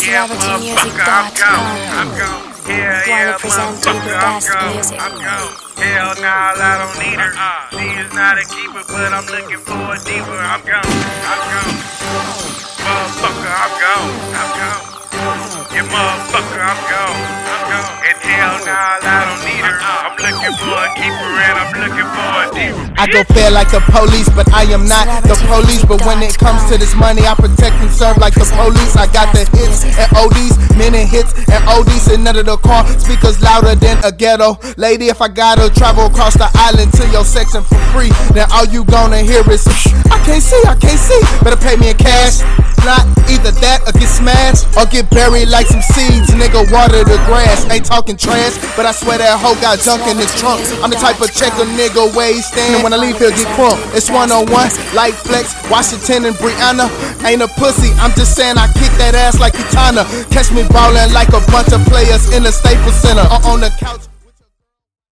CelebrityMusic.com. Wanna present you the best music. Hell nah, I don't need her. She is not a keeper, but I'm looking for a diva. I'm gone. Motherfucker, I'm gone. Yeah, motherfucker, I'm gone. And hell nah, I don't need her. I'm looking for a keeper and I'm looking for a diva. I go fair like the police, but I am not the police. But when it comes to this money, I protect and serve like the police. I got the hits and ODs, many hits and ODs, and none of the car speakers louder than a ghetto lady. If I gotta travel across the island to your section for free, then all you gonna hear is I can't see. Better pay me in cash. Not either that or get smashed or get buried like some seeds. Nigga, water the grass. Ain't talking trash, but I swear that hoe got junk in his trunk. I'm the type of check a nigga where he stand. When I leave, he'll get crunk. It's 101, like Flex, Washington and Brianna. Ain't a pussy, I'm just saying I kick that ass like Kitana. Catch me ballin' like a bunch of players in the Staples Center or on the couch.